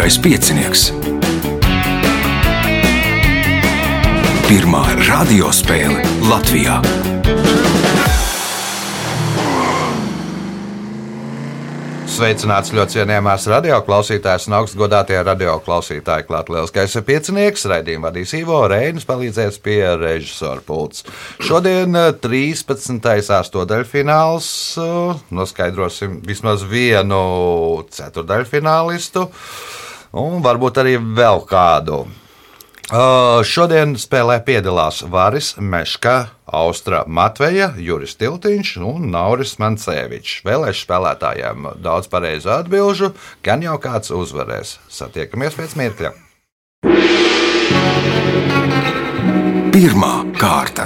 Lieliskais piecinieks. Pirmā radiospēle Latvijā. Sveicināts ļoti cienījamās radioklausītājas un augstgodātie radioklausītāji. Klāt Lieliskais piecinieks, raidījumu vadīs Ivo Reinis, palīdzēs pie režisora pults. Šodien 13. astotdaļfināls, noskaidrosim vismaz vienu ceturdaļfinālistu un varbūt arī vēl kādu. Šodien spēlē piedalās Varis Meška, Austra Matveja, Juris Tiltiņš un Nauris Mancevičs. Vēlēšu spēlētājiem daudz pareizu atbilžu, gan jau kāds uzvarēs. Satiekamies pēc mirkļa. Pirmā kārta.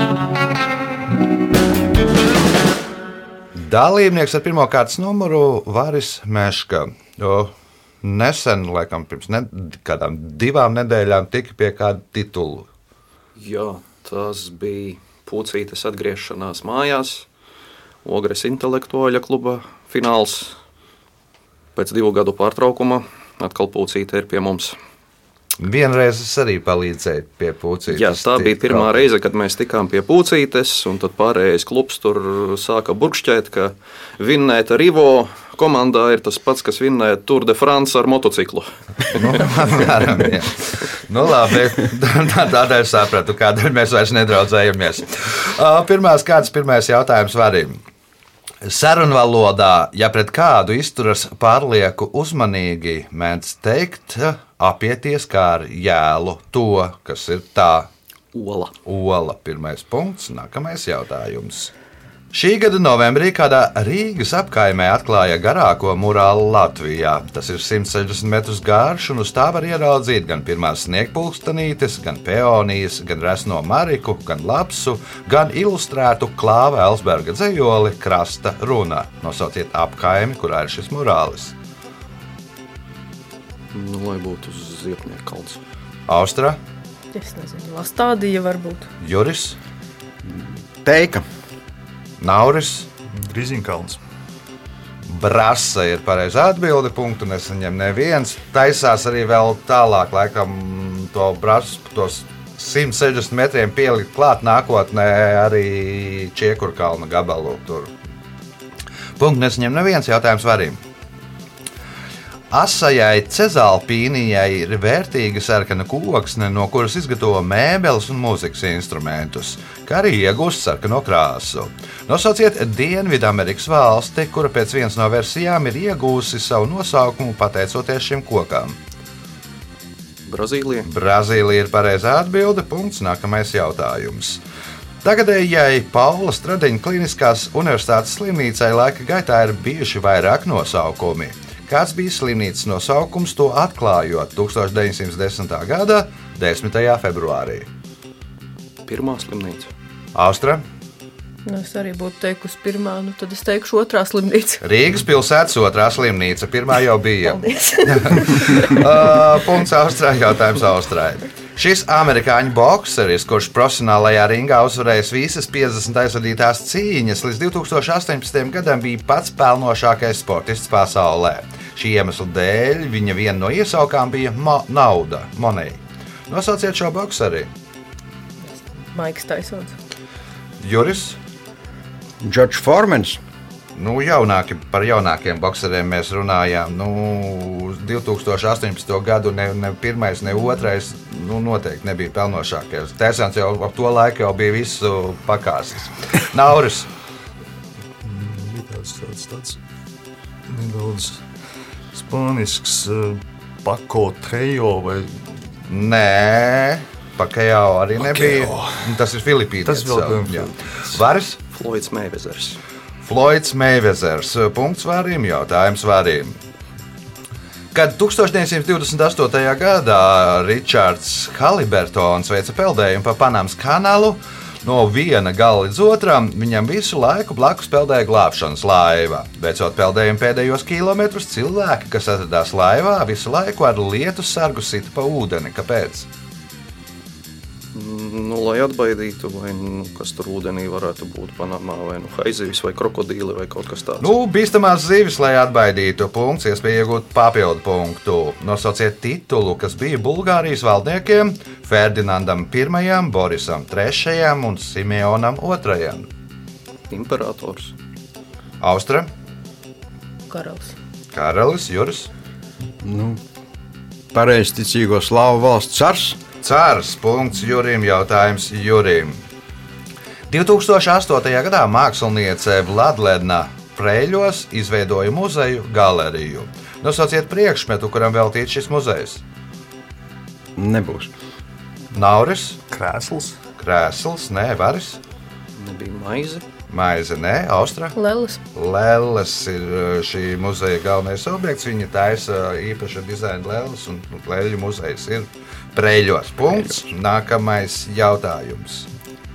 Dalībnieks ar pirmā kārtas numuru Varis Meška. Nesen, laikam, pirms kādām 2 nedēļām tika pie kāda titula. Jā, tas bija Pucītes atgriešanās mājās, Ogres intelektuāļa kluba fināls. Pēc 2 gadu pārtraukuma atkal Pucīte ir pie mums. Vienreiz es arī palīdzēju pie Pucītes. Jā, tā bija pirmā reize, kad mēs tikām pie Pucītes, un tad pārējais klubs tur sāka burkšķēt, ka vinnēt ar Ivo komandā ir tas pats, kas vinnēt Tour de France ar motociklu. Apmēram, jā. Nu, labi, tādēļ sapratu, kādēļ mēs vairs nedraudzējamies. Pirmais jautājums Varim. Sarunvalodā, ja pret kādu izturas pārlieku uzmanīgi, mēdz teikt, apieties kā ar jēlu to, kas ir tā. Ola. Pirmais punkts, nākamais jautājums. Šī gada novembrī kādā Rīgas apkaimē atklāja garāko murālu Latvijā. Tas ir 160 metrus garš, un uz tā var ieraudzīt gan pirmās sniegpulkstenītes, gan peonijas, gan resno mariku, gan lapsu, gan ilustrētu Klāva Elsberga dzejoli Krasta runa. Nosauciet apkaimi, kurā ir šis murālis. Lai būtu Ziepnieku kalns. Austra? Es nezinu, Lastādija varbūt. Juris? Teika. Nauris? Grīziņkalns. Brasa ir pareizā atbilde, punktu nesaņem neviens. Taisās arī vēl tālāk, laikam, to brasu, tos 160 metriem pielikt klāt nākotnē arī Čiekurkalna gabalu tur. Punktu nesaņem neviens, jautājums Varim. Asajai cezalpīnijai ir vērtīga sarkana koksne, no kuras izgatavo mēbeles un mūzikas instrumentus, kā arī iegūst sarkano krāsu. Nosauciet Dienvidamerikas valsti, kura pēc vienas no versijām ir iegūsi savu nosaukumu pateicoties šim kokam. Brazīlija. Brazīlija ir pareizā atbilde, punkts, nākamais jautājums. Tagadējai Paula Stradiņa Kliniskās universitātes slimnīcai laika gaitā ir bijuši vairāk nosaukumi. Kāds bija slimnīcas nosaukums, to atklājot 1910. gada 10. februārī? Pirmā slimnīca. Austra? Es arī būtu teikusi pirmā, tad es teikšu otrā slimnīca. Rīgas pilsētas otrā slimnīca, pirmā jau bija. Punkts Austrai, jautājums Austrai. Šis amerikāņu bokseris, kurš profesionālajā ringā uzvarējis visas 50 aizvadītās cīņas, līdz 2018. gadam bija pats pelnošākais sportists pasaulē. Šī iemesla dēļ viņa viena no iesaukām bija nauda, money. Nosauciet šo bokseri. Maiks Taisons. Juris? Džordžs Formans. Par jaunākiem bokseriem mēs runājām. 2018. gadu ne pirmais, ne otrais noteikti nebija pelnošākais. Taisons jau ap to laiku jau bija visu pakāsis. Nauris? Tāds nedaudz spānisks Pako Trejo vai... Nē, Pakeo arī nebija. Tas ir Filipīnas. Tas vēl Filipīnas. Varis? Floyds Meivezers. Floyds Meivezers. Punkts Varim, jautājums Varim. Kad 1928. gadā Ričards Halibertons veica peldējumu pa Panamas kanālu, no viena gala līdz otram, viņam visu laiku blakus peldēja glābšanas laiva. Veicot peldējumu pēdējos kilometrus, cilvēki, kas atradās laivā, visu laiku ar lietus sargu sita pa ūdeni. Kāpēc? Lai atbaidītu, vai kas tur ūdenī varētu būt Panamā, vai haizivis, vai krokodīli, vai kaut kas tāds. Bīstamās zivis, lai atbaidītu. Punkts, iespēja iegūt papildu punktu. Nosauciet titulu, kas bija Bulgārijas valdniekiem Ferdinandam I, Borisam III un Simeonam II. Imperators. Austra, Karalis. Karalis, Juris. Pareizticīgo slāvu valsts cars. Cārs, punkts Jurim, jautājums Jurim. 2008. gadā māksliniece Vladlena Preļos izveidoja muzeju galeriju. Nosauciet priekšmetu, kuram veltīts šis muzejs. Nebūs. Nauris, Krēsls. krēsls, nē, varis, Nebija maize. maize, nē, Austra. Lelis. Lelles ir šī muzeja galvenais objekts. Viņa taisa īpaša dizaina lelles, un Leļu muzejs ir Preļos. Punkts. Nākamais jautājums.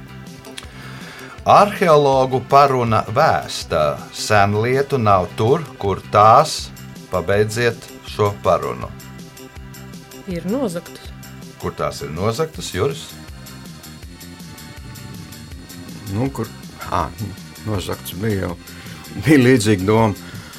Arheologu paruna vēsta. Senlietu nav tur, kur tās. Pabeidziet šo parunu. Ir nozagtas. Kur tās ir nozagtas, Juris? Kur nozagts bija jau. Bija līdzīga doma.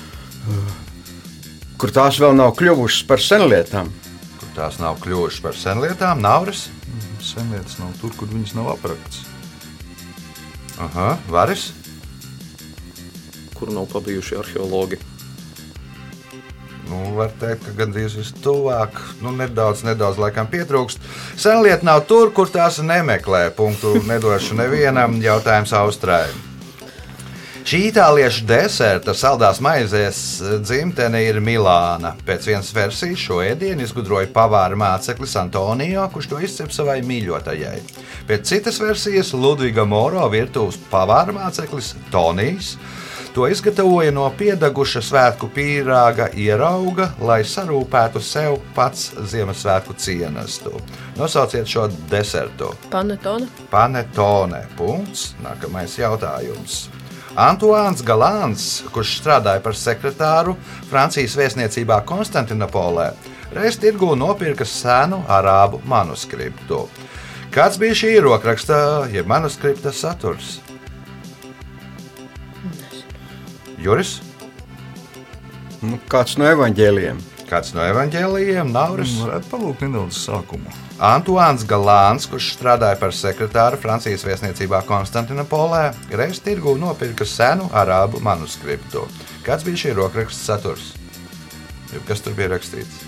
Kur tās vēl nav kļuvušas par senlietām. Kur tās nav kļuvušas par senlietām, Nauris? Senlietas nav tur, kur viņas nav aprakts. Aha, varis? Kur nav pabijuši arheologi. Var teikt, ka gandrīz vistuvāk, nedaudz laikam pietrūkst. Senlieta nav tur, kur tās nemeklē. Punktu nedošu nevienam. Jautājums Austrai. Šī itāliešu deserta saldās maizes dzimtene ir Milāna. Pēc vienas versijas šo ēdienu izgudroja pavāra māceklis Antonio, kurš to izcep savai mīļotajai. Pēc citas versijas Ludviga Moro virtuves pavāra māceklis Tonijs to izgatavoja no piedeguša svētku pīrāga ierauga, lai sarūpētu sev pats Ziemassvētku cienestu. Nosauciet šo desertu. Panetone. Panetone. Punkts. Nākamais jautājums. Antoāns Galāns, kurš strādāja par sekretāru Francijas vēstniecībā Konstantinopolē, reiz tirgū nopirka senu arābu manuskriptu. Kāds bija šī rokraksta, jeb manuskripta saturs? Juris? Kāds no evaņģēlijiem. Kāds no evaņģēlijiem? Nauris? Varētu palūkt nedaudz sākumu. Antoāns Galāns, kurš strādāja par sekretāru Francijas vēstniecībā Konstantinopolē, reiz tirgū nopirka senu arābu manuskriptu. Kāds bija šī rokraksta saturs? Kas tur bija rakstīts?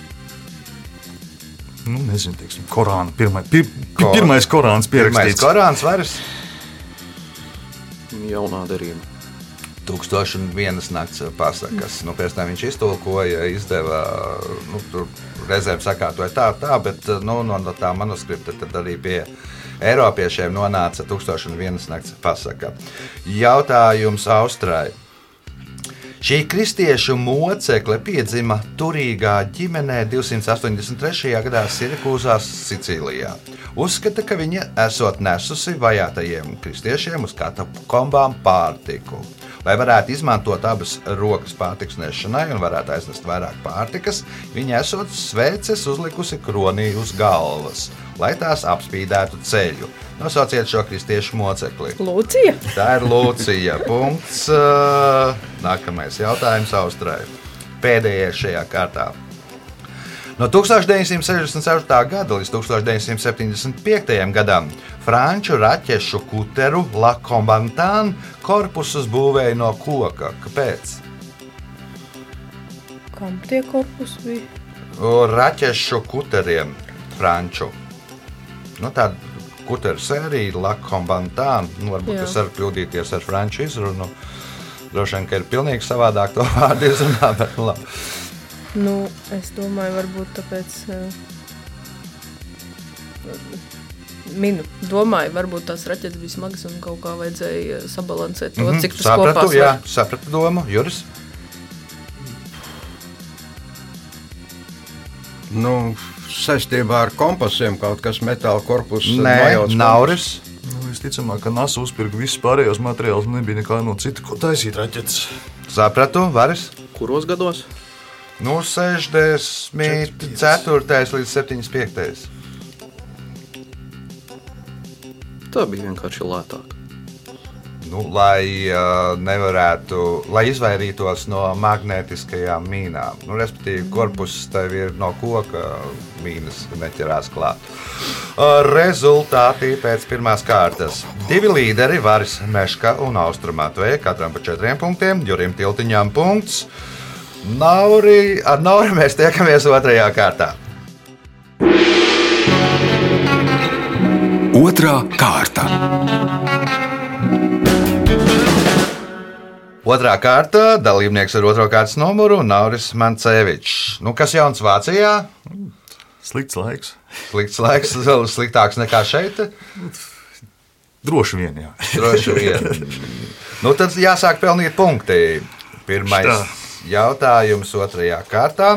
Nezinu, teiksim, Korāna. Pirmais Korāns pierakstīts. Pirmais Korāns varas? Jaunā derība. 1001 nakts pasakas. Pēc tam viņš iztulkoja, izdeva, tur reizēm sakārtoja tā, bet no tā manuskripta tad arī pie Eiropiešiem nonāca 1001 nakts pasaka. Jautājums Austrai. Šī kristiešu mocekle piedzima turīgā ģimenē 283. gadā Sirkūzās, Sicīlijā. Uzskata, ka viņa esot nesusi vajātajiem kristiešiem uz katakombām pārtiku. Lai varētu izmantot abas rokas pārtikas nešanai un varētu aiznest vairāk pārtikas, viņa esot sveces uzlikusi kronī uz galvas, lai tās apspīdētu ceļu. Nosauciet šo kristiešu mocekli. Lūcija. Tā ir Lūcija. Punkts. Nākamais jautājums Austrai. Pēdējais šajā kārtā. No 1964. gada līdz 1975. gadam franču raķešu kuteru La Combattante korpusus būvēja no koka. Kāpēc? Kam tie korpusi bija? Raķešu kuteriem franču. Tāda kuteru sērija La Combattante. Varbūt es varu kļūdīties ar franču izrunu. Droši vien, ka ir pilnīgi savādāk to vārdu izrunā, bet labi. Es domāju, varbūt tāpēc domāju, varbūt tās raķetes bija smagas un kaut kā vajadzēja sabalansēt to, cik tas kopā svar. Sapratu domu. Juris? Saistībā ar kompasiem kaut kas metāla korpus. Nē, Nauris. Visticamāk, ka NASA uzpirka visus pārējos materiālus, nebija nekā no cita, ko taisīt raķetes. Sapratu, Varis? Kuros gados? 64. līdz 75. Tā bija vienkārši lētāk. Lai lai izvairītos no magnētiskajām mīnām. Respektīvi, korpuss tev ir no koka, mīnas neķerās klāt. Rezultāti pēc pirmās kārtas. 2 līderi, Varis Meška un Austra Matveja, katram pa 4 punktiem, Jurim Tiltiņām punkts. Ar Nauri mēs tiekamies 2. kārtā. Otrā kārta. Otrā kārta, dalībnieks ar 2. kārtas numuru Nauris Mancevičs. Kas jauns Vācijā? Slikts laiks. Slikts laiks, vēl sliktāks nekā šeit? Droši vien, jā. Droši vien. Tad jāsāk pelnīt punkti. Pirmais jautājums 2. kārtā.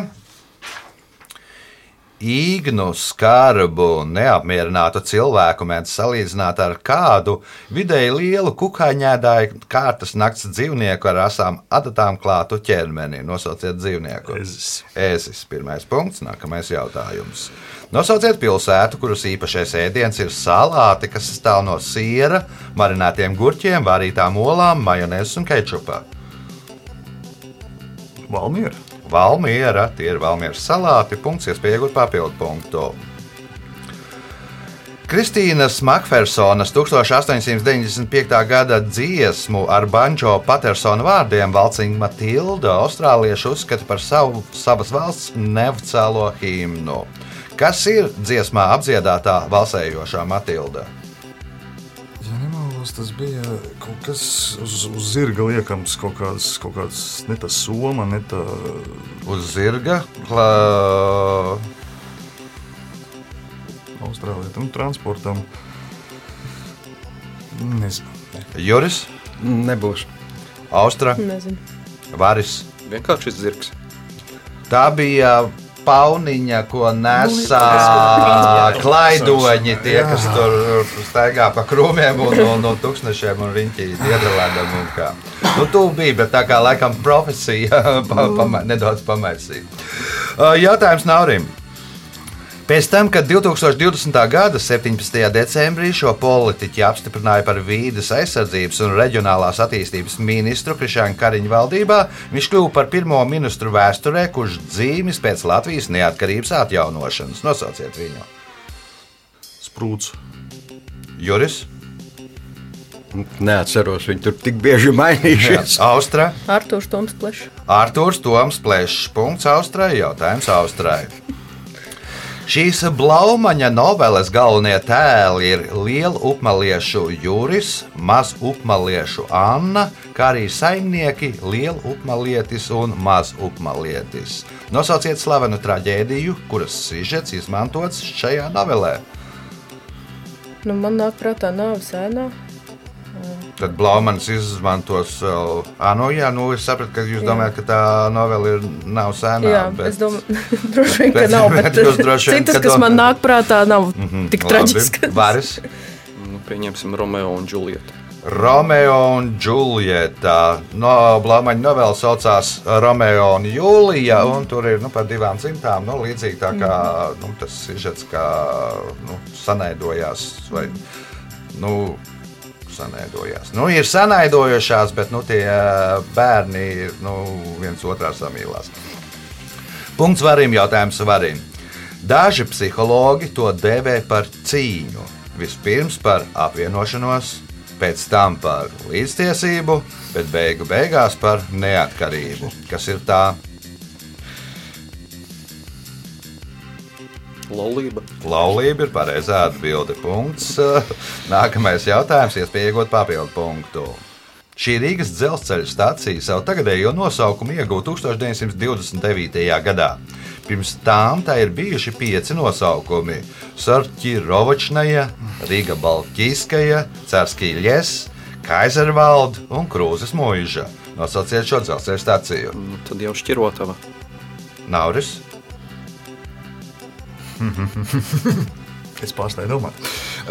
Īgnu, skarbu, neapmierinātu cilvēku mēdz salīdzināt ar kādu vidēji lielu kukaiņēdāju kārtas nakts dzīvnieku ar asām adatām klātu ķermeni. Nosauciet dzīvnieku. Ēzis. Pirmais punkts, nākamais jautājums. Nosauciet pilsētu, kuras īpašais ēdiens ir salāti, kas sastāv no siera, marinētiem gurķiem, vārītām olām, majonēzes un kečupa. Valmiera, tie ir Valmieras salāti, punkts, iespēja iegūt papildu punktu. Kristīnas Makfersonas 1895. gada dziesmu ar Banjo Patersona vārdiem Valcing Matilda austrālieši uzskata par savas valsts neoficiālo himnu. Kas ir dziesmā apdziedātā valsējošā Matilda? Tas bija kaut kas uz zirga liekams, kaut kāds ne tā soma, ne tā... Uz zirga? Austrālietam transportam. Nezinu. Juris? Nebūs. Austra? Nezinu. Varis? Vienkārši zirgs. Tā bija... pauniņa, ko nesā klaidoņi, tie, kas tur staigā pa krūmiem un tuksnešiem un riņķī iedralēdam un kā. Tu biji, bet tā kā laikam profesija nedaudz pamaisīja. Jautājums Naurim. Pēc tam, kad 2020. gada 17. decembrī šo politiķi apstiprināja par vīdes aizsardzības un reģionālās attīstības ministru Krišjāņa Kariņa valdībā, viņš kļuva par pirmo ministru vēsturē, kurš dzīvis pēc Latvijas neatkarības atjaunošanas. Nosauciet viņu. Sprūts. Juris? Neatceros, viņi tur tik bieži mainījušies. Austra? Artūrs Toms Plešs. Artūrs Toms Plešs. Punkts Austrai. Jautājums Austrai. Šīs Blaumaņa noveles galvenie tēli ir lielupmaliešu Juris, mazupmaliešu Anna, kā arī saimnieki lielupmalietis un mazupmalietis. Nosauciet slavenu traģēdiju, kuras sižets izmantots šajā novelē. Man nāk prātā Nāves ēnā. Tad Blaumanis izmantos vēl... es sapratu, ka jūs domājat, ka tā novela ir nav sēnā. Jā, bet... es domāju, droši vien, ka nav, bet citas, kas man nāk prātā, nav tik traģiskas. Varis? Pieņemsim Romeo un Džuljeta. Romeo un Džuljeta. Blaumaņa novela saucās Romeo un Jūlija, un tur ir par 2 dzimtām, līdzīgi tā kā tas sižets, kā sanaidojās vai, sanēdojās. Ir sanēdojušās, bet tie bērni ir viens otrā samīlās. Punkts Varim, jautājums Varim. Daži psihologi to dēvē par cīņu. Vispirms par apvienošanos, pēc tam par līdztiesību, bet beigās par neatkarību. Kas ir tā? Laulība. Laulība ir pareizā atbilde. Punkts. Nākamais jautājums, iespēja iegūt papildu punktu. Šī Rīgas dzelzceļa stacija savu tagadējo nosaukumu iegūta 1929. gadā. Pirms tām tā ir bijuši 5 nosaukumi – Sorķi-Rovočnaja, Riga-Baltķīskaja, Carskī-Ļes, Kaizervald un Krūzes Muiža. Nosauciet šo dzelzceļa staciju. Tad jau Šķirotava. Nauris? Es pārstāju domāt.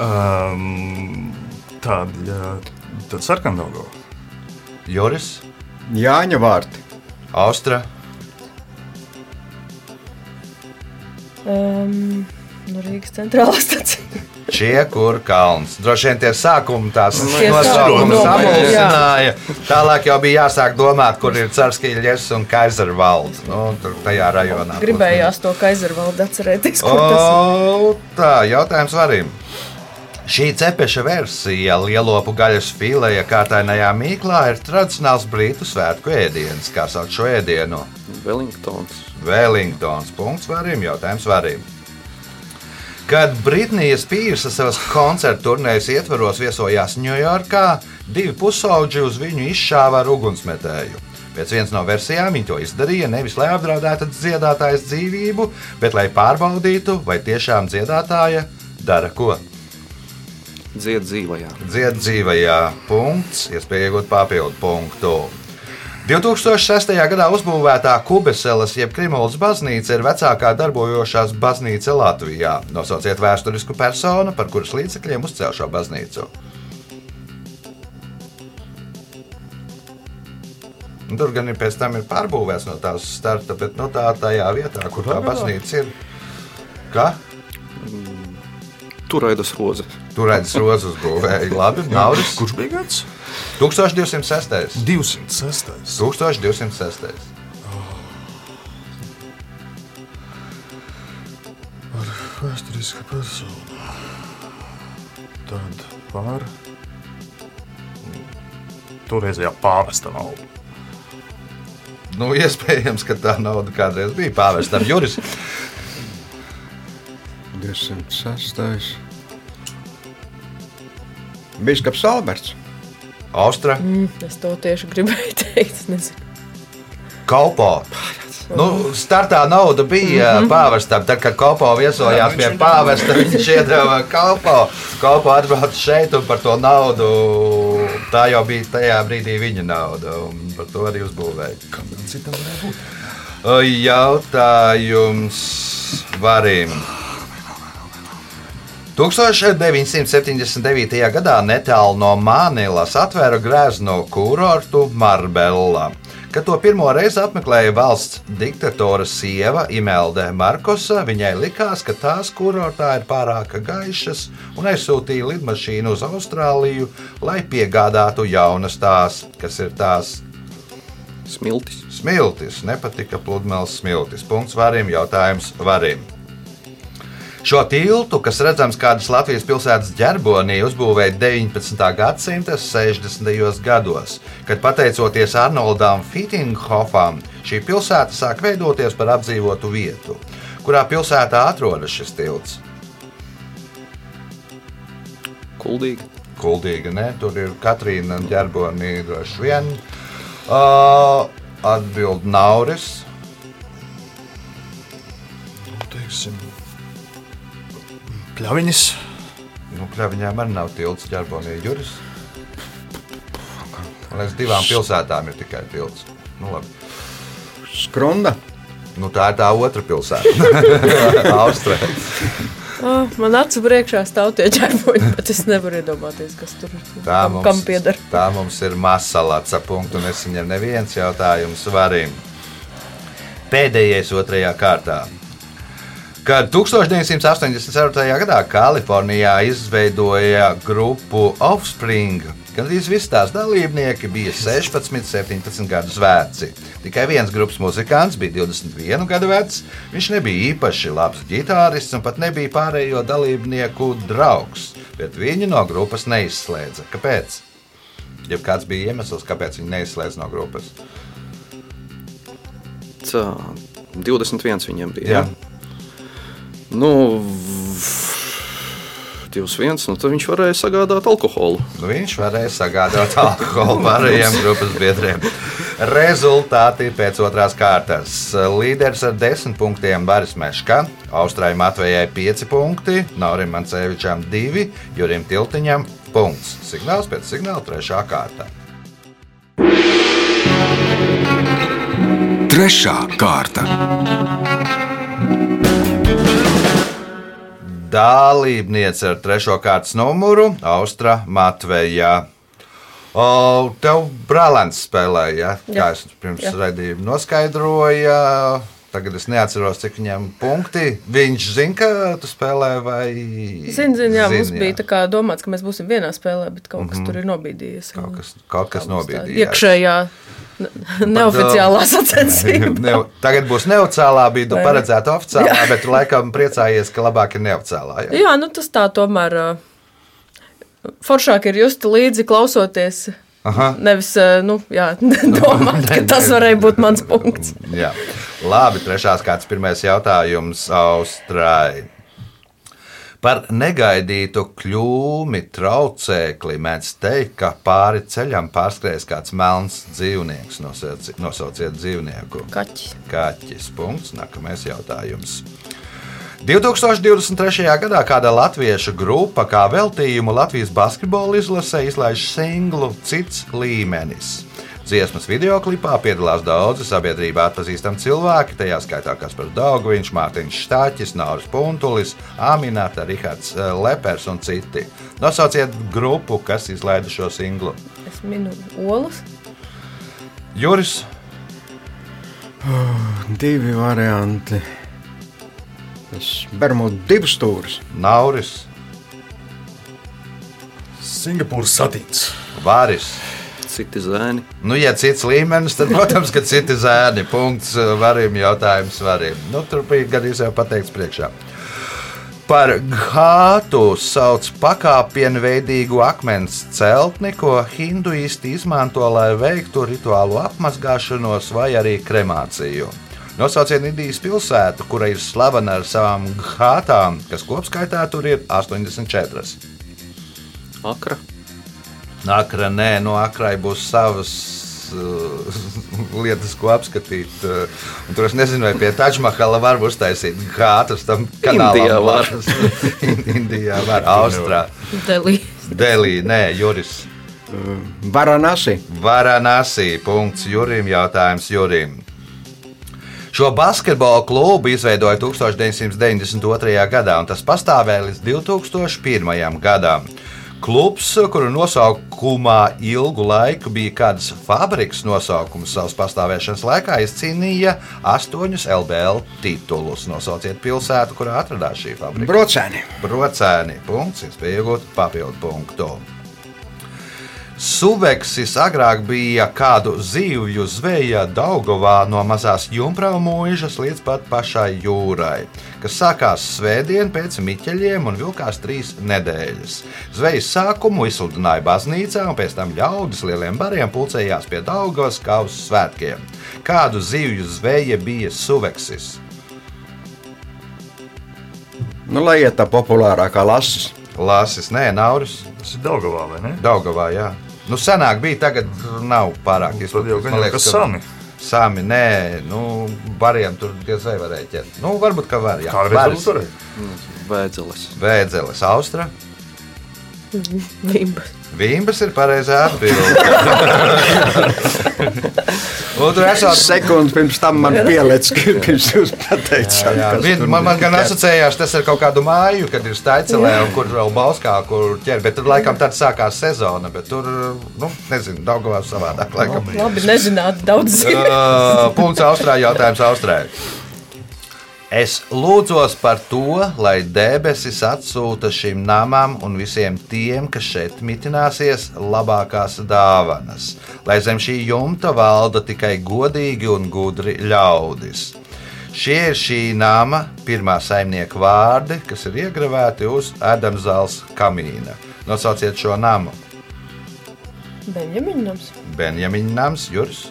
Tad Sarkandaugava. Juris? Jāņa vārti. Austra? Nu, Rīgas centrālā stacija. Čiekur kalns. Droši vien tie sākumi tās Tie nosaukumi sākumi, samulsināja. Tālāk jau bija jāsāk domāt, kur ir Carskīļies un Kaizervalds. Nu, tur tajā rajonā. Gribējās to Kaizervaldu atcerēties, kur tas ir. Tā, jautājums varim. Šī cepeša versija lielopu gaļas fileja kārtainajā mīklā ir tradicionāls brītu svētku ēdiens. Kā sauc šo ēdienu? Wellingtons. Punkts varim, jautājums varim. Kad Britnija Spīrsa savas koncertu turnējas ietvaros viesojās Ņujorkā, 2 pusauģi uz viņu izšāva ar ugunsmetēju. Pēc vienas no versijām viņi to izdarīja nevis, lai apdraudētu dziedātājas dzīvību, bet lai pārbaudītu, vai tiešām dziedātāja dara ko? Dzied dzīvajā. Dzied dzīvajā. Punkts, iespēja iegūt papildu punktu. 2006. gadā uzbūvētā Kubeselas jeb Krimuldas baznīca ir vecākā darbojošās baznīca Latvijā. Nosauciet vēsturisku personu, par kuras līdzekļiem uzcēl šo baznīcu. Tur gan ir pēc tam ir pārbūvēts no tās starta, bet no tajā vietā, kur tā baznīca ir. Kā? Turaidas roze. Turaidas roze uzbūvēja. Labi, Nauris. Kurš bija gads? 1206. 206. 1206. Par vēsturisku personu. Tad par toreizējā pāvesta naudu. Nu, iespējams, ka tā nauda kādreiz bija pāvestam. Juris. 206. Biskaps Alberts. Austra. Es to tieši gribēju teikt, nezinu. Kaupo. Nu, startā nauda bija pāvestam. Tad, kad Kaupo viesojās pie pāvesta, viņš iedeva Kaupo. Kaupo atbrauc šeit un par to naudu. Tā jau bija tajā brīdī viņa nauda. Un par to arī uzbūvēja. Kam citam varēja būt? Jautājums varim. 1979. gadā netālu no Manilas atvēra grezno kurortu Marbella. Kad to pirmo reizi apmeklēja valsts diktatora sieva Imelde Markosa, viņai likās, ka tās kurortā ir pārāk gaišas un aizsūtīja lidmašīnu uz Austrāliju, lai piegādātu jaunas tās, kas ir tās Smiltis. Smiltis. Nepatika pludmales smiltis. Punkts varim, jautājums varim. Šo tiltu, kas redzams kādas Latvijas pilsētas Ģerbonī, uzbūvēja 19. gadsimta 60. gados, kad pateicoties Arnoldam Fittinghofam, šī pilsēta sāk veidoties par apdzīvotu vietu. Kurā pilsētā atrodas šis tilts? Kuldīga. Kuldīga, ne? Tur ir Katrīna un Ģerbonī droši vien. Atbild Nauris. Teiksim, Pļaviņas. Nu, Pļaviņām arī nav tilts Ģerbonī. Juris. Man liekas, 2 pilsētām ir tikai tilts. Nu, labi. Skrunda. Nu, tā ir tā otra pilsēta. Austrē. Man acu priekšā stāv tie ģerboņi, bet es nevaru iedomāties, kas tur ir. Kam pieder. Tā mums ir Masalaca punktu, un es viņam neviens jautājums varim. Pēdējais otrajā kārtā. Kad 1984. gadā Kalifornijā izveidoja grupu Offspring, gandrīz visi tās dalībnieki bija 16, 17 gadus veci. Tikai viens grupas muzikants bija 21 gadu vecs, viņš nebija īpaši labs ģitārists un pat nebija pārējo dalībnieku draugs, bet viņu no grupas neizslēdza. Kāpēc? Ja kāds bija iemesls, kāpēc viņi neizslēdza no grupas? Tā, 21 viņiem bija. Jā. Nu, 21, nu tad viņš varēja sagādāt alkoholu. Nu, viņš varēja sagādāt alkoholu pārējiem grupas biedriem. Rezultāti pēc otrās kārtas. Līderis ar 10 punktiem Baris Meška, Austrai Matvejai 5 punkti, Naurim Mancevičam 2, Jurim Tiltiņam punkts. Signāls pēc signāla trešā kārta. Trešā kārta. Dalībniece ar trešo kārtas numuru Austra Matveja. Tev brālēns spēlēja, ja? Kā es pirms raidījuma noskaidroju. Tagad es neatceros, cik viņam punkti. Viņš zina, ka tu spēlē vai... Zin, jā, mums bija tā kā domāts, ka mēs būsim vienā spēlē, bet kaut kas tur ir nobīdījies. Kaut kas nobīdījās. Iekšējā neoficiālā sacensība. Tagad būs neoficiālā, bija paredzēta oficiālā, bet laikam priecājies, ka labāk ir neoficiālā. Jā, nu tas tā tomēr foršāk ir justi līdzi klausoties. Aha. Nevis domāt, ka tas varēja būt mans punkts. Jā. Labi, trešās kārtas pirmais jautājums Austrai. Par negaidītu kļūmi traucēkli mēdz teikt, ka pāri ceļam pārskrējas kāds melns dzīvnieks. Nosauciet dzīvnieku. Kaķis. Punkts. Nākamais jautājums. 2023. gadā kāda latviešu grupa kā veltījumu Latvijas basketbola izlasē izlaiž singlu Cits līmenis. Dziesmas videoklipā piedalās daudzi sabiedrībā atpazīstami cilvēki, tajā skaitā Kaspars Daugviņš, Mārtiņš Štāķis, Nauris Puntulis, Aminata, Rihards Lepers un citi. Nosauciet grupu, kas izlaida šo singlu. Es minu Olas. Juris. Divi varianti. Bermudu divus stūrus. Nauris. Singapūras satīns. Vāris. Citi zēni. Nu, ja cits līmenis, tad, protams, ka citi zēni. Punkts varim, jautājums varim. Nu, tur bija gadījums jau pateikts priekšā. Par gātu sauc pakāpienveidīgu akmens celtni, ko hinduisti izmanto, lai veiktu rituālu apmazgāšanos vai arī kremāciju. Nosauciet Indijas pilsētu, kura ir slavena ar savām gātām, kas kopskaitā tur ir 84. Akra. Akra, nē, no Akrai būs savas lietas, ko apskatīt. Un tur es nezinu, vai pie Tadžmahala var uztaisīt gātas tam kanālam. Indijā var. Indijā var. Austrā. Delī, nē, Juris. Varanasi. Punkts Jurim, jautājums Jurim. Šo basketbola klubu izveidoja 1992. gadā, un tas pastāvēja līdz 2001. gadam. Klubs, kuru nosaukumā ilgu laiku bija kādas fabrikas nosaukums savas pastāvēšanas laikā, izcīnīja 8 LBL titulus. Nosauciet pilsētu, kurā atradās šī fabrika. Brocēni. Punkts, iespēja iegūt papildu punktu. Suveksis agrāk bija kādu zivju zveja Daugavā no mazās Jumprava mūžas līdz pat pašai jūrai, kas sākās svētdien pēc Miķeļiem un vilkās 3 nedēļas. Zvejas sākumu izsludināja baznīcā, un pēc tam ļaudis lieliem bariem pulcējās pie Daugavas kausa svētkiem. Kādu zivju zveja bija Suveksis? Nu, lai iet tā populārākā Lasis. Lasis, nē, Nauris. Tas ir Daugavā, vai ne? Daugavā, jā. Nu, senāk bija, tagad nav pārāk izpratīt. Tad jau gan jau, ka Sami. Sami, nē, nu, bariem tur diez vai varēja ķert. Nu, varbūt, ka var, jā. Kādreiz varēja? Vēdzeles. Austra? Vimbas. Vimbas ir pareizā atbilde. Sekundi pirms tam man pielec, pirms jūs pateicāt. Man gan asociējās tas ar kaut kādu māju, kad ir Staicelē un kur vēl Bauskā, kur ķer. Bet tur laikam tad sākās sezona, bet tur, nu, nezinu, Daugavā savādāk laikam. Labi, nezināt daudz. Punkts Austrā, jautājums Austrai. Es lūdzos par to, lai debesis atsūta šim namam un visiem tiem, kas šeit mitināsies, labākās dāvanas, lai zem šī jumta valda tikai godīgi un gudri ļaudis. Šie ir šī nama pirmā saimnieka vārdi, kas ir iegravēti uz ēdamzāles kamīna. Nosauciet šo namu. Benjamiņa nams, Juris.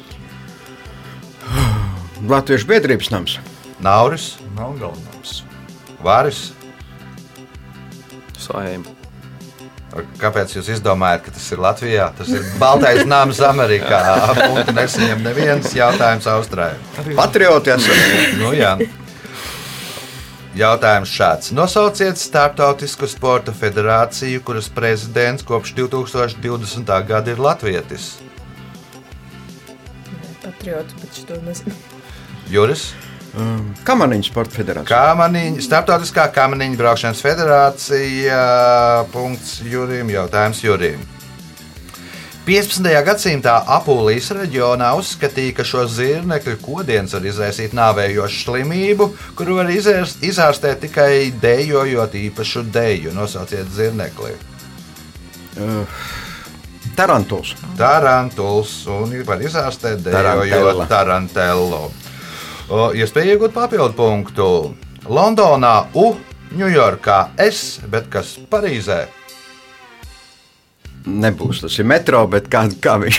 Latviešu biedrības nams. Nauris. Melngalnams. Vāris. Saima. Kāpēc jūs izdomājat, ka tas ir Latvijā? Tas ir Baltais nams Amerikā. Punktu nesaņem neviens, jautājums Austrai. Patrioti esam. Nu jā. Jautājums šāds. Nosauciet Starptautisku sporta federāciju, kuras prezidents kopš 2020. gada ir latvietis. Patriots, bet šito nezinu. Juris. Kamaniņu sporta federācija. Starptautiskā kamaniņu braukšanas federācija. Punkts Jurim, jautājums Jurim. 15. gadsimtā Apulijas reģionā uzskatīja, ka šo zirnekļu kodiens var izraisīt nāvējošu slimību, kuru var izārstēt tikai dejojot īpašu deju. Nosauciet zirnekli. Tarantuls. Tarantuls, un var izārstēt dejojot tarantello. Iespēja iegūt papildu punktu. Londonā U, Ņujorkā S, bet kas Parīzē? Nebūs, tas ir metro, bet kā viņš?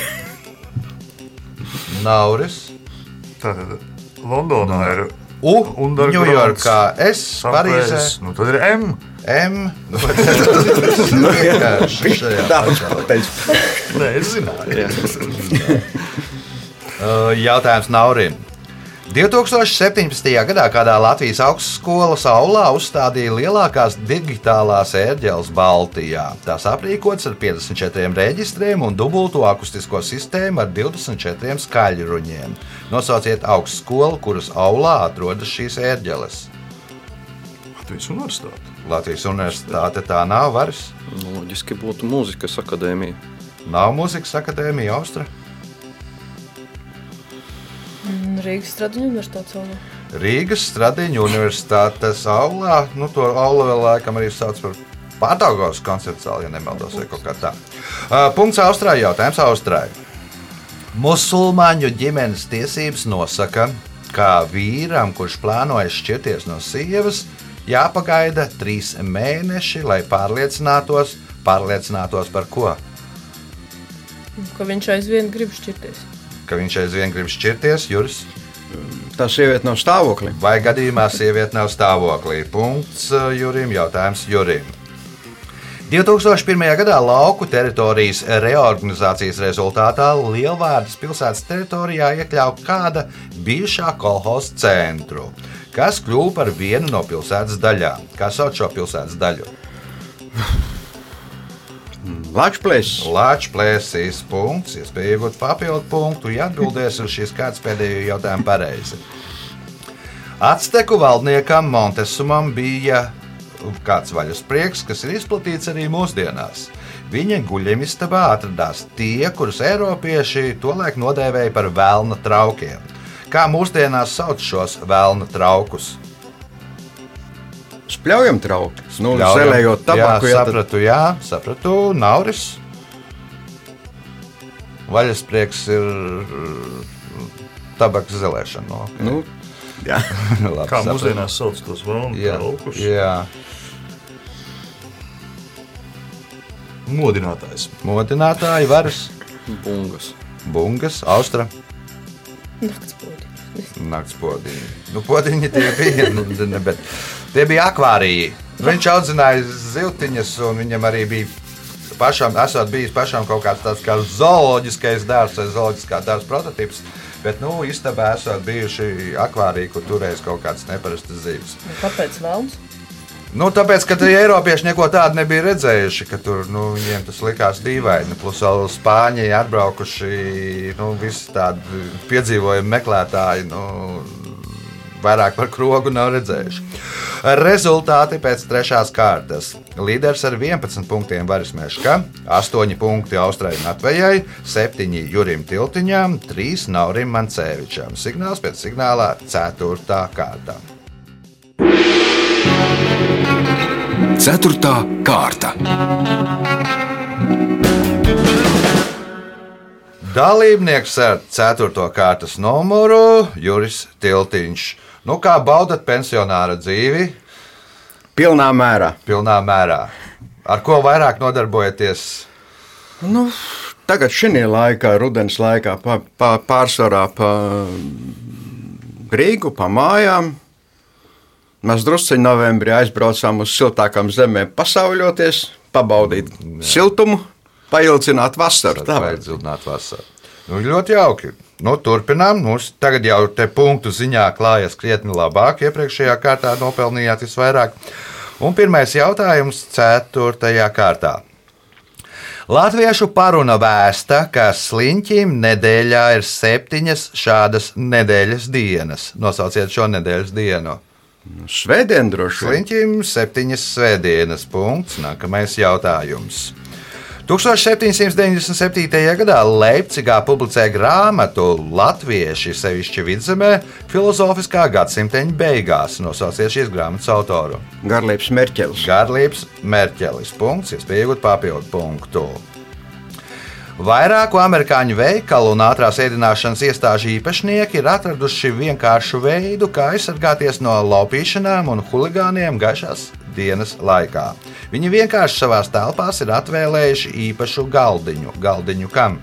Nauris. Tātad Londonā ir U, Ņujorkā S, Parīzē. Nu, tad ir M. M. Vienkārši šajā pašā. Nē, es zināju. Jautājums Naurim. 2017. gadā kādā Latvijas augstskolas aulā uzstādīja lielākās digitālās ērģeles Baltijā. Tās aprīkotas ar 54 reģistriem un dubulto akustisko sistēmu ar 24 skaļruņiem. Nosauciet augstskolu, kuras aulā atrodas šīs ērģeles. Latvijas universitāte. Latvijas universitāte tā nav varas. Loģiski būtu mūzikas akadēmija. Nav mūzikas akadēmija, Austra. Rīgas Stradiņu universitātes aulā. Rīgas Stradiņu universitātes aulā, nu to aulu vēl laikam arī sauc par Pārdaugavas koncertu zāli, ja nemaldos, vai kaut kā tā. Punkts Austrai, jautājums Austrai. Musulmaņu ģimenes tiesības nosaka, ka vīram, kurš plānojas šķirties no sievas, jāpagaida 3 mēneši, lai pārliecinātos par ko? Ka viņš aizvien grib šķirties. Ka viņš aizvien grib šķirties, Juris? Tā sieviete nav stāvoklī. Vai gadījumā sieviete nav stāvoklī? Punkts Jurim, jautājums Jurim. 2001. gadā lauku teritorijas reorganizācijas rezultātā Lielvārdas pilsētas teritorijā iekļauta kāda bijušā kolhoza centru, kas kļuva par vienu no pilsētas daļām. Kā sauc šo pilsētas daļu? Lāčplēsis punkts, iespēja iegūt papildu punktu, ja atbildēs uz šīs kārtas pēdējo jautājumu pareizi. Acteku valdniekam Montesumam bija kāds vaļasprieks, kas ir izplatīts arī mūsdienās. Viņa guļamistabā atradās tie, kurus eiropieši tolaik nodēvēja par velna traukiem. Kā mūsdienās sauc šos velna traukus? Spļaujam trauki. Nu, zelējot tabaku. Sapratu. Nauris. Vaļasprieks ir tabakas zelēšana. No, okay. Nu, jā. Labi, kā mūsdienās sauc tos velna traukus? Jā. Modinātājs. Modinātāji varas. Bungas. Austra. Naktspodiņi. Nu, podiņi tie bija, bet tie bija akvāriji. Viņš audzināja ziltiņas, un viņam arī bija pašam, esot bijis pašam kaut kāds tāds kā zooloģiskais dārzs vai zooloģiskā dārza prototyps, bet, nu, istabā esot bijuši akvāriji, kur turēs kaut kāds neparastas zivis. Kāpēc velns? Nu, tāpēc, ka tie eiropieši neko tādu nebija redzējuši, ka tur, nu, viņiem tas likās dīvaini. Plus vēl Spāņi atbraukuši, nu, visi tādi piedzīvojumi meklētāji, nu, vairāk par krogu nav redzējuši. Rezultāti pēc 3. kārtas. Līderis ar 11 punktiem Varis Meška, 8 punkti Austrai Natvejai, 7 Jurim Tiltiņām, 3 Naurim Mancēvičam. Signāls pēc signālā 4. kārtā. 4. kārta. Dalībnieks ar 4. kārtas numuru Juris Tiltiņš. Nu, kā baudat pensionāra dzīvi? Pilnā mērā. Ar ko vairāk nodarbojaties? Nu, tagad šī laikā, rudens laikā, pārsvarā pa Rīgu, pa mājām. Mēs drusciņi novembrī aizbraucām uz siltākām zemēm pasauļoties, pabaudīt siltumu, paildzināt vasaru. Nu, ļoti jauki. Nu, turpinām. Mums tagad jau te punktu ziņā klājas krietni labāk. Iepriekšējā kārtā nopelnījāt visvairāk. Un pirmais jautājums 4. kārtā. Latviešu paruna vēsta, ka sliņķim nedēļā ir 7 šādas nedēļas dienas. Nosauciet šo nedēļas dienu. Svētdien droši vien. Sliņķim 7 svētdienas punkts. Nākamais jautājums. 1797. gadā Leipcigā publicēja grāmatu Latvieši sevišķi vidzemē filozofiskā gadsimteņa beigās. Nosauciet šīs grāmatas autoru. Garlīps Merķelis. Garlīps Merķelis. Punkts, iespēja iegūt papildu punktu. Vairāku amerikāņu veikalu un ātrās ēdināšanas iestāžu īpašnieki ir atraduši vienkāršu veidu, kā aizsargāties no laupīšanām un huligāniem gaišās dienas laikā. Viņi vienkārši savās telpās ir atvēlējuši īpašu galdiņu. Galdiņu kam?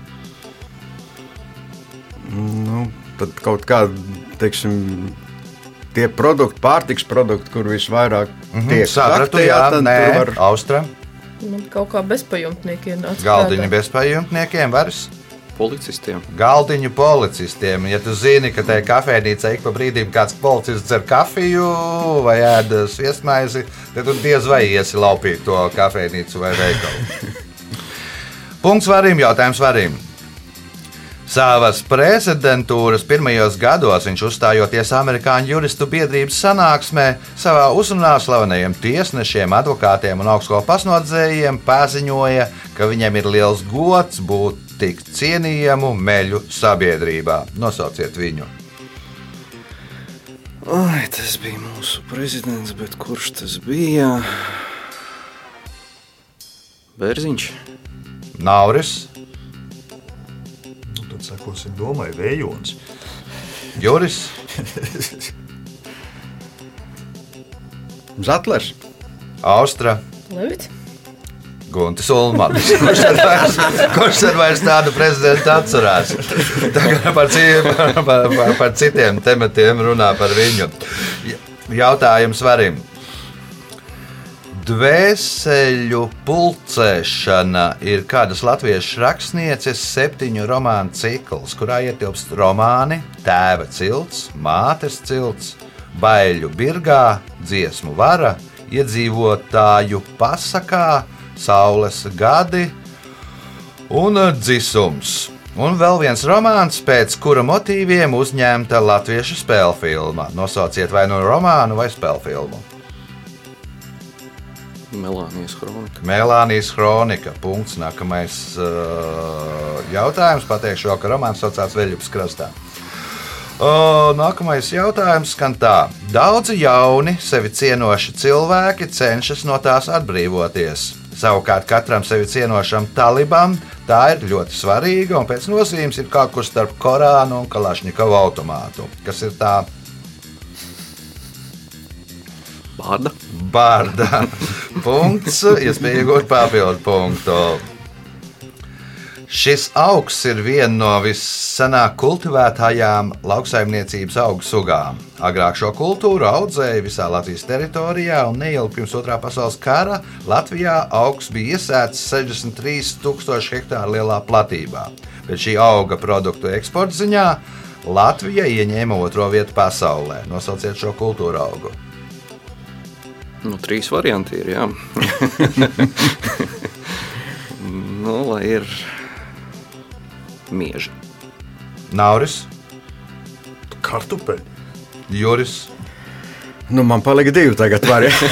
Nu, tad kaut kādi, teiksim, tie produkti, pārtiks produkti, kur visvairāk tiek sapratu, jā, nē, var... Austra. Man kaut kā bezpajumtniekiem nāca Galdiņu bezpajumtniekiem varas? Policistiem. Galdiņu policistiem. Ja tu zini, ka tajā kafejnīcā ik pa brīdim kāds policists dzer kafiju vai ēd sviestmaizi, tad tu diez vai iesi laupīt to kafejnīcu vai veikalu. Punkts Varim, jautājums Varim. Savas prezidentūras pirmajos gados viņš uzstājoties Amerikāņu juristu biedrības sanāksmē savā uzrunā slavenajiem tiesnešiem, advokātiem un augstskolu pasniedzējiem paziņoja, ka viņam ir liels gods būt tik cienījamu meļu sabiedrībā. Nosauciet viņu. Ai, tas bija mūsu prezidents, bet kurš tas bija? Bērziņš. Nauris. Sakosim, domāju, Vējons. Juris. Zatlers. Austra. Levits. Guntis Ulmanis. Kurš tad vairs tādu prezidentu atcerās? Tagad par citiem tematiem runā par viņu. Jautājums Varim. Dvēseļu pulcēšana ir kādas latviešu rakstnieces 7 romānu cikls, kurā ietilpst romāni Tēva cilts, Mātes cilts, Baiļu birgā, Dziesmu vara, Iedzīvotāju pasakā, Saules gadi un Dzisums. Un vēl viens romāns, pēc kura motīviem uzņemta latviešu spēlfilma. Nosauciet vai nu romānu vai spēlfilmu. Melānijas kronika. Melānijas kronika. Punkts. Nākamais jautājums. Pateikšu, ka romāns saucās Veļupas krastā. Nākamais jautājums skan tā. Daudzi jauni, sevi cienoši cilvēki cenšas no tās atbrīvoties. Savukārt katram sevi cienošam talibam tā ir ļoti svarīga un pēc nozīmes ir kaut kur starp Korānu un Kalašņikovu automātu. Kas ir tā? Bārda. Bārda. Punkts. Iespēja iegūt papildu punktu. Šis augs ir viena no vissenāk kultivētājām lauksaimniecības augu sugām. Agrāk šo kultūru audzēja visā Latvijas teritorijā un neilgi pirms Otrā pasaules kara Latvijā augs bija iesēts 63,000 hektāru lielā platībā. Pēc šī auga produktu eksporta ziņā Latvija ieņēma 2. vietu pasaulē. Nosauciet šo kultūru augu. Nu, 3 varianti ir, jā. Nu, lai ir mieži. Nauris. Kartupeļi. Juris. Nu, man palika 2 tagad var, ja?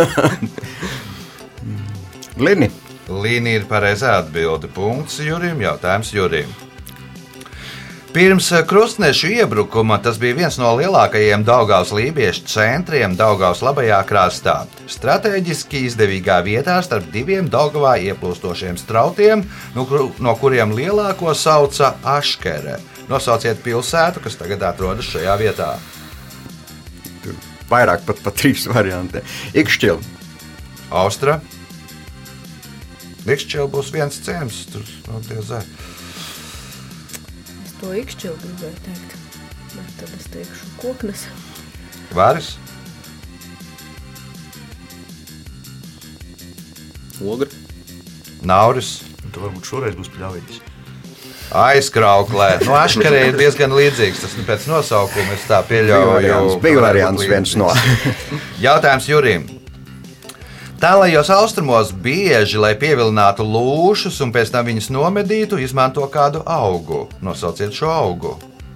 Lini. Lini ir pareizā atbilde. Punkts Jurim, jautājums Jurim. Pirms krustnešu iebrukuma tas bija viens no lielākajiem Daugavas lībiešu centriem Daugavas labajā krastā. Stratēģiski izdevīgā vietā starp 2 Daugavā ieplūstošiem strautiem, no kuriem lielāko sauca Aškere. Nosauciet pilsētu, kas tagad atrodas šajā vietā. Vairāk pat 3 varianti. Ikšķil. Austra. Ikšķil būs viens ciems. Tur notiezē. To Ikšķilu gribēju teikt. Bet tad es teikšu Koknes. Varis. Ogra. Nauris. Tu varbūt šoreiz būs pļāvīgs. Aizkrauklē. Nu, Aškarē ir diezgan līdzīgs. Tas pēc nosaukuma es tā pieļauju. Bija variants viens no. Jautājums Jurim. Tālajos austrumos bieži, lai pievilinātu lūšus un pēc tam viņus nomedītu, izmanto kādu augu. Nosauciet šo augu.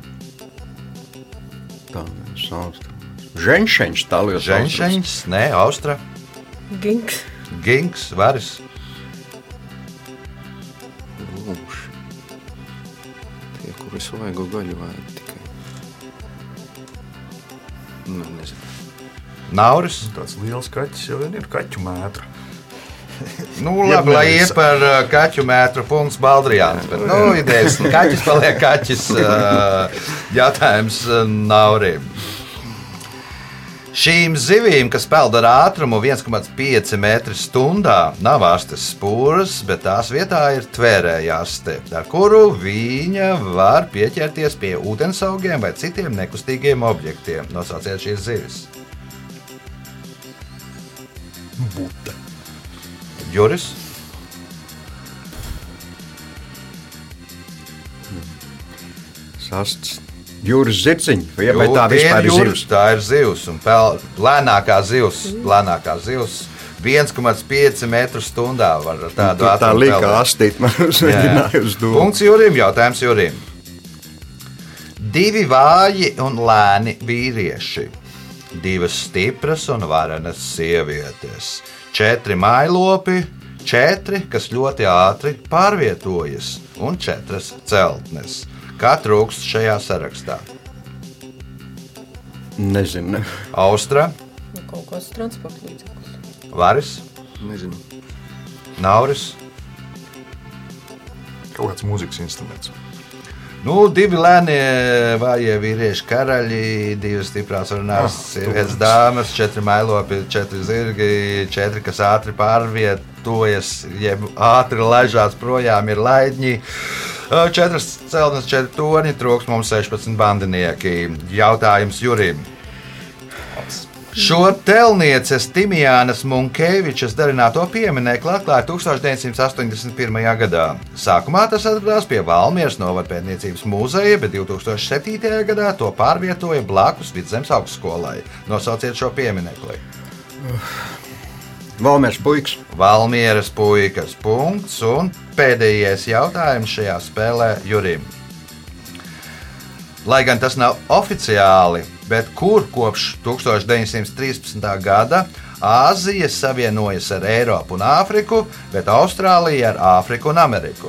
Tā sauc. Ženšeņš, tālajos austrumos. Ženšeņš, nē, Austra. Ginks. Ginks, Varis. Svaigo gaļu vai tikai? Nezinu. Nauris? Tāds liels kaķis jau ir kaķu mētra. Labi, lai iet par kaķu metru punkts Baldrijāns. Bet, idejas, kaķis paliek kaķis. Jautājums Naurim. Šīm zivīm, kas peld ar ātrumu 1,5 m/h, nav astes spūras, bet tās vietā ir tvērēja aste, ar kuru viņa var pieķerties pie ūdensaugiem vai citiem nekustīgiem objektiem. Nosauciet šīs zivis. Bute. Juris? Sasts. Jūras zirciņi, vai tā vispār ir zivs? Tā ir zivs, un lēnākā zivs 1,5 m/h var ar tādu ātrumu. Tā lika astīt, man uzvedināja uz domu. Punkts Jurim, jautājums Jurim. 2 vāji un lēni vīrieši, 2 stipras un varenas sievietes, 4 mailopi, 4, kas ļoti ātri pārvietojas, un 4 celtnes. Kā trūkst šajā sarakstā? Nezinu. Austra? Kaut kāds transporta līdzeklis. Varis? Nezinu. Nauris? Kaut kāds mūzikas instruments. 2 lēnie vājie vīrieši karaļi, 2 stiprās runās sievietes dāmas, 4 mailopi, 4 zirgi, 4, kas ātri pārvietojas, jeb ātri laižās projām, ir laidņi. 4 celtnes, 4 torņi, trūks mums 16 bandinieki. Jautājums Jurim. Šo telnieces Timijānas Munkevičas darināto pieminekli atklāja 1981. gadā. Sākumā tas atradās pie Valmieras novadpētniecības muzeja, bet 2007. gadā to pārvietoja blakus Vidzemes augstskolai. Nosauciet šo pieminekli. Valmieras puikas. Valmieras puikas punkts un pēdējais jautājums šajā spēlē Jurim. Lai gan tas nav oficiāli, bet kur kopš 1913. gada Āzija savienojas ar Eiropu un Āfriku, bet Austrālija ar Āfriku un Ameriku?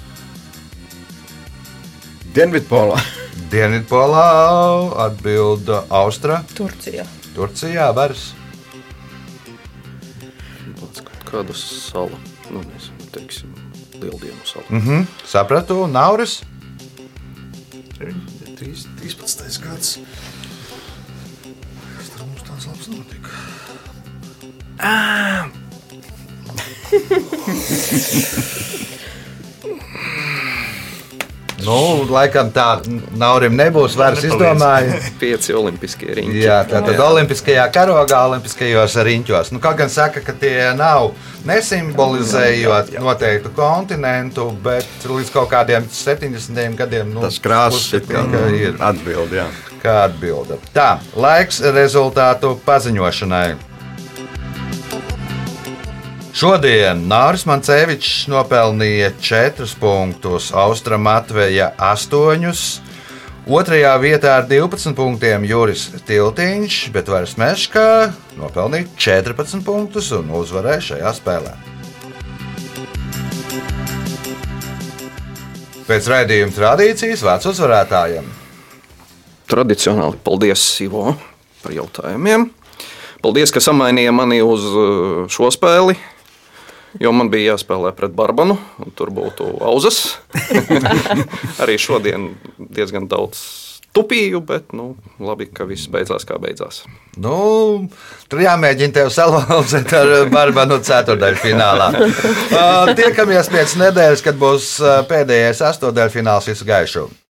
Dienvidpolā. Dienvidpolā atbild Austra. Turcijā Varis. Kāda sala? Nezinu, teiksim, Lieldienu sala. Sapratu, Nauris? 13. gads. Kas tur mums tās labs notika? Laikam tā Naurim nebūs vairs izdomāja. 5 olimpiskie riņķi. Jā, tātad olimpiskajā karogā, olimpiskajos riņķos. Kaut gan saka, ka tie nav nesimbolizējot noteiktu kontinentu, bet līdz kaut kādiem 70. gadiem tas krāsas ir atbildi, jā. Kā atbilda. Tā, laiks rezultātu paziņošanai. Šodien Nauris Mancevičs nopelnīja 4 punktus, Austra Matveja 8, 2. vietā ar 12 punktiem Juris Tiltiņš, bet Varis Meškā nopelnīja 14 punktus un uzvarēja šajā spēlē. Pēc raidījuma tradīcijas vārds uzvarētājiem. Tradicionāli paldies, Ivo, par jautājumiem. Paldies, ka samainīja mani uz šo spēli. Jo man bija jāspēlē pret Barbanu, un tur būtu auzas. Arī šodien diezgan daudz tupīju, bet labi, ka viss beidzās kā beidzās. Tur jāmēģina tev salauzt ar Barbanu ceturdaļfinālā. Tiekamies pēc nedēļas, kad būs pēdējais astotdaļfināls. Visu gaišu!